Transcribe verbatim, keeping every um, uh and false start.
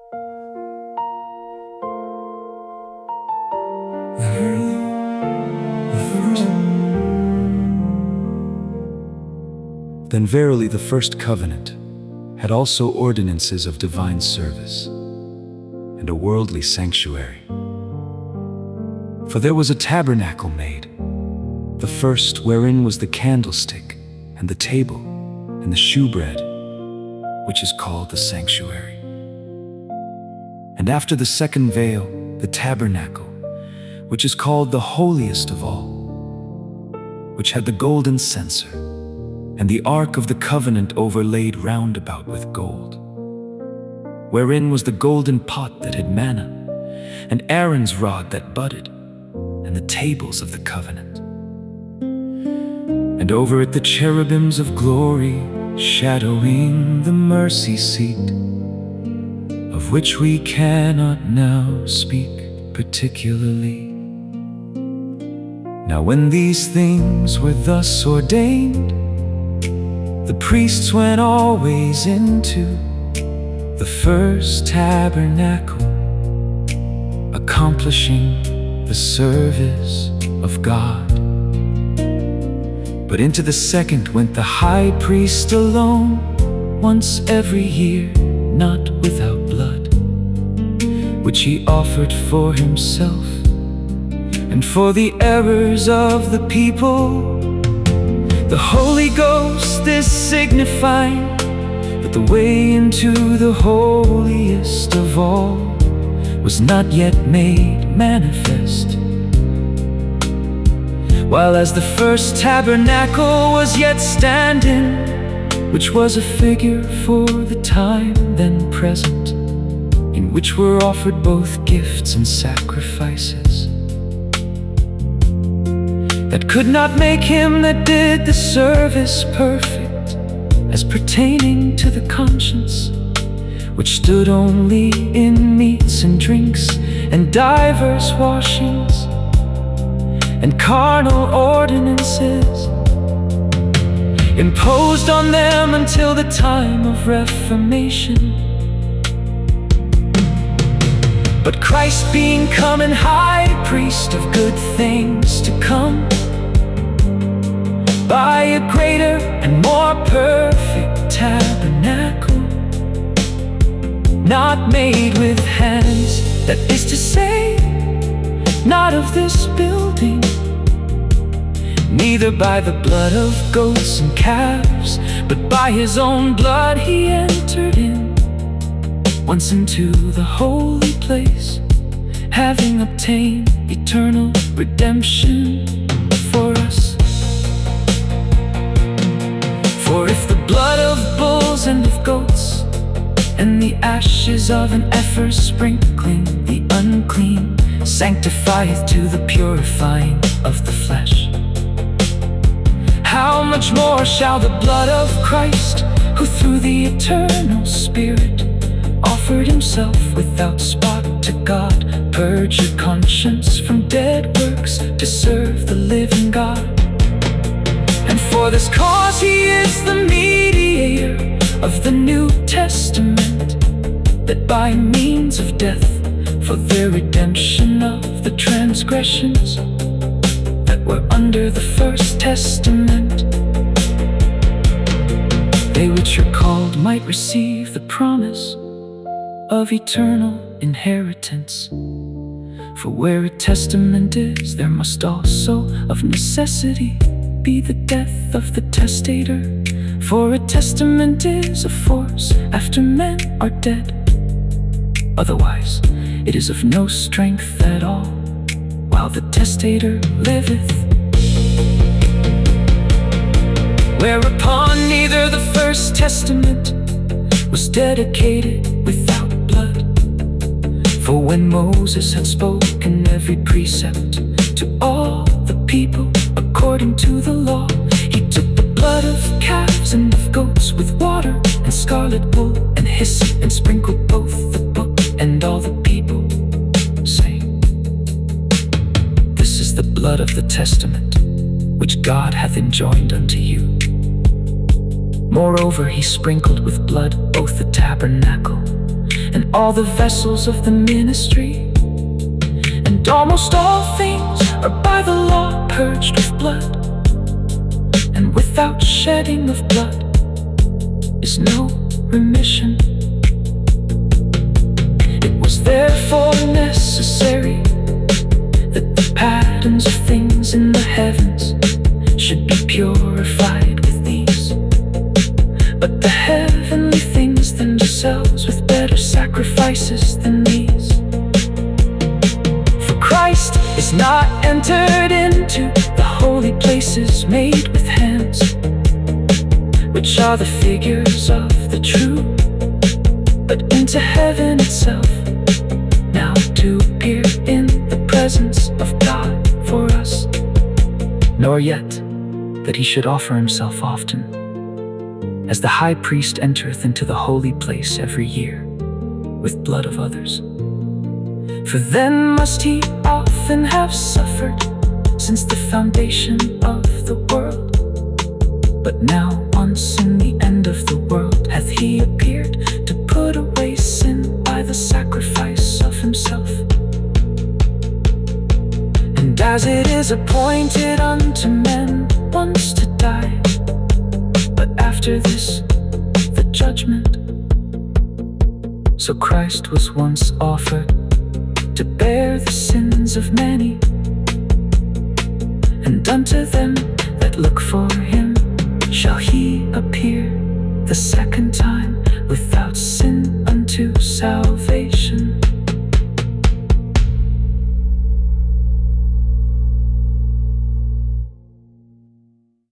Then verily the first covenant had also ordinances of divine service, and a worldly sanctuary. For there was a tabernacle made, the first wherein was the candlestick, and the table, and the shewbread, which is called the sanctuary. And after the second veil, the tabernacle, which is called the holiest of all, which had the golden censer, and the ark of the covenant overlaid round about with gold, wherein was the golden pot that had manna, and Aaron's rod that budded, and the tables of the covenant. And over it the cherubims of glory, shadowing the mercy seat, of which we cannot now speak particularly. Now when these things were thus ordained, the priests went always into the first tabernacle, accomplishing the service of God. But into the second went the high priest alone, once every year, not without blood, which he offered for himself and for the errors of the people. The Holy Ghost is signifying that the way into the holiest of all was not yet made manifest, while as the first tabernacle was yet standing, which was a figure for the time then present, in which were offered both gifts and sacrifices, that could not make him that did the service perfect, as pertaining to the conscience, which stood only in meats and drinks, and divers washings, and carnal ordinances, imposed on them until the time of Reformation. But Christ being come and high priest of good things to come, by a greater and more perfect tabernacle, not made with hands, that is to say, not of this building, neither by the blood of goats and calves, but by his own blood he entered in once into the holy place, having obtained eternal redemption for us. For if the blood of bulls and of goats, and the ashes of an heifer sprinkling the unclean, sanctifieth to the purifying of the flesh, how much more shall the blood of Christ, who through the eternal Spirit offered himself without spot to God, purge your conscience from dead works to serve the living God? And for this cause he is the mediator of the New Testament, that by means of death, for the redemption of the transgressions that were under the first testament, they which are called might receive the promise of eternal inheritance. For where a testament is, there must also of necessity be the death of the testator. For a testament is of force after men are dead, otherwise it is of no strength at all while the testator liveth. Whereupon neither the first testament was dedicated without blood. For when Moses had spoken every precept to all the people according to the law, he took the blood of calves and of goats with water and scarlet wool and hyssop, and sprinkled both the book and all the people, saying, This is the blood of the testament, which God hath enjoined unto you. Moreover, he sprinkled with blood both the tabernacle and all the vessels of the ministry, and almost all things are by the law purged with blood, and without shedding of blood is no remission. It was therefore necessary that the patterns of things in the heavens should be purified with these, but the heavenly things themselves with better sacrifices than these. For Christ is not entered into the holy places made with hands, which are the figures of the true, but into heaven itself, now to appear in the presence of God for us. Nor yet that he should offer himself often, as the high priest entereth into the holy place every year with blood of others. For then must he often have suffered since the foundation of the world. But now once in the end of the world hath he appeared to put away sin by the sacrifice of himself. And as it is appointed unto men once to die, but after this the judgment, so Christ was once offered to bear the sins of many, and unto them that look for him shall he appear the second time.